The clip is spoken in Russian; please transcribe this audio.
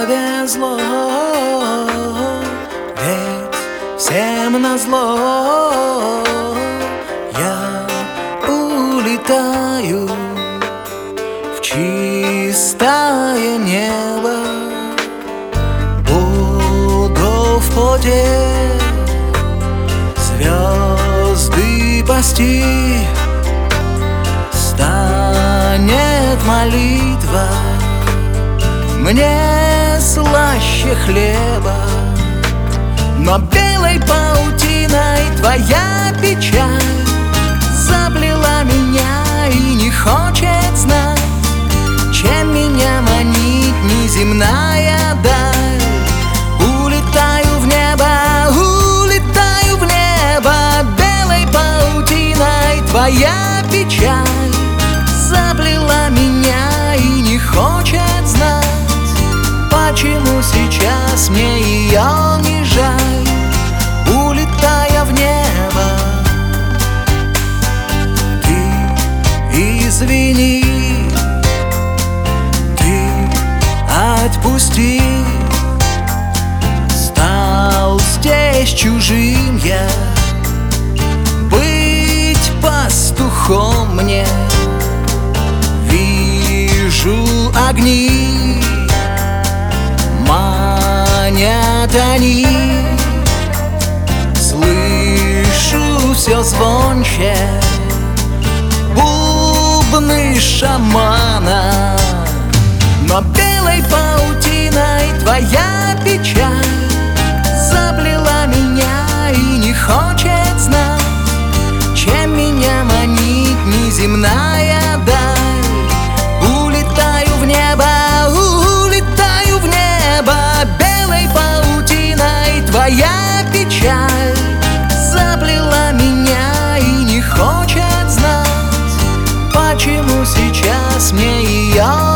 повезло, ведь всем назло я улетаю в чистое небо. Буду в пути звезды пасти, станет молитва мне слаще хлеба. Но белой паутиной твоя печаль заплела меня и не хочет знать, чем меня манит неземная даль. Улетаю в небо, улетаю в небо, белой паутиной твоя печаль заплела меня и не хочет знать, почему сейчас мне ее не жаль. Улетая в небо, ты извини, ты отпусти. Стал здесь чужим я, быть пастухом мне. Вижу огни, манят они, слышу все звонче бубны шамана. Но белой паутиной твоя печаль заплела меня и не хочет знать, чем меня манит неземная даль. Улетаю в небо, улетаю в небо, белой паутиной твоя печаль заплела меня и не хочет знать, почему сейчас мне ее